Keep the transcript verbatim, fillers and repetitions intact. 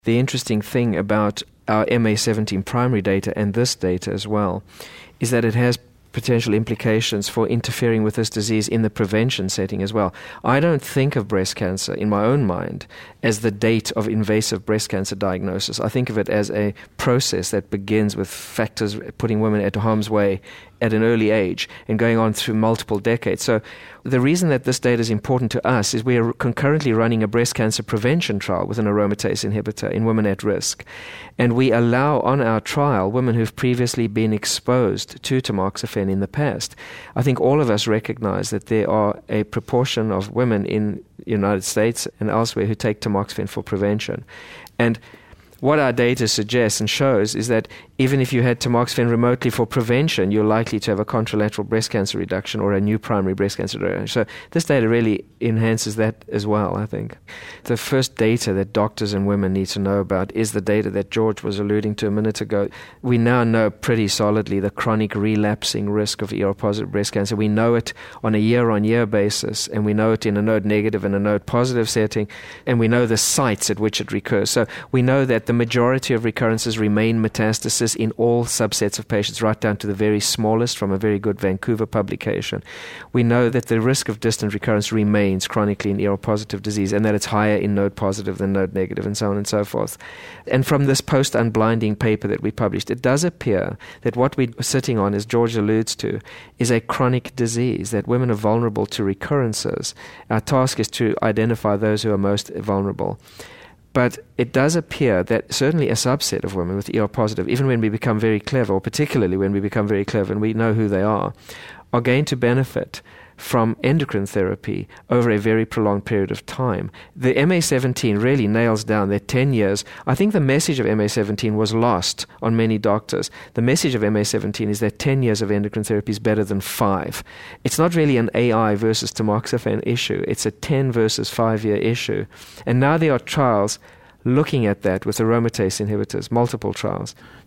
The interesting thing about our M A seventeen primary data and this data as well is that it has potential implications for interfering with this disease in the prevention setting as well. I don't think of breast cancer in my own mind as the date of invasive breast cancer diagnosis. I think of it as a process that begins with factors putting women at harm's way at an early age and going on through multiple decades. So the reason that this data is important to us is we are concurrently running a breast cancer prevention trial with an aromatase inhibitor in women at risk. And we allow on our trial women who've previously been exposed to tamoxifen in the past. I think all of us recognize that there are a proportion of women in the United States and elsewhere who take tamoxifen for prevention. And what our data suggests and shows is that even if you had tamoxifen remotely for prevention, you're likely to have a contralateral breast cancer reduction or a new primary breast cancer reduction. So this data really enhances that as well, I think. The first data that doctors and women need to know about is the data that George was alluding to a minute ago. We now know pretty solidly the chronic relapsing risk of E R-positive breast cancer. We know it on a year-on-year basis, and we know it in a node-negative and a node-positive setting, and we know the sites at which it recurs. So we know that the majority of recurrences remain metastasis in all subsets of patients, right down to the very smallest from a very good Vancouver publication. We know that the risk of distant recurrence remains chronically in E R-positive disease, and that it's higher in node-positive than node-negative, and so on and so forth. And from this post-unblinding paper that we published, it does appear that what we're sitting on, as George alludes to, is a chronic disease, that women are vulnerable to recurrences. Our task is to identify those who are most vulnerable. But it does appear that certainly a subset of women with E R-positive, even when we become very clever, or particularly when we become very clever and we know who they are, are going to benefit from endocrine therapy over a very prolonged period of time. The M A seventeen really nails down that ten years. I think the message of M A seventeen was lost on many doctors. The message of M A seventeen is that ten years of endocrine therapy is better than five. It's not really an A I versus tamoxifen issue. It's a ten versus five-year issue. And now there are trials looking at that with aromatase inhibitors, multiple trials.